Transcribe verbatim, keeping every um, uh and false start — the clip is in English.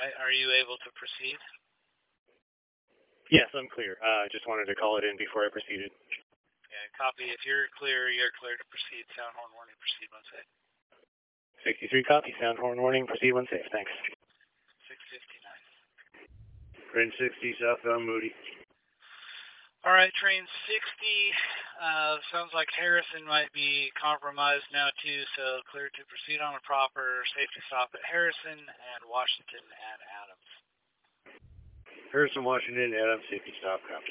right. Are you able to proceed? Yes, I'm clear. I uh, just wanted to call it in before I proceeded. Yeah, copy. If you're clear, you're clear to proceed. Sound horn warning, proceed when safe. sixty-three copy. Sound horn warning, proceed when safe. Thanks. six fifty-nine. Train sixty, southbound Moody. All right, train sixty. Uh, sounds like Harrison might be compromised now, too, so clear to proceed on a proper safety stop at Harrison and Washington and Adams. Harrison, Washington, Adams, safety stop, copy.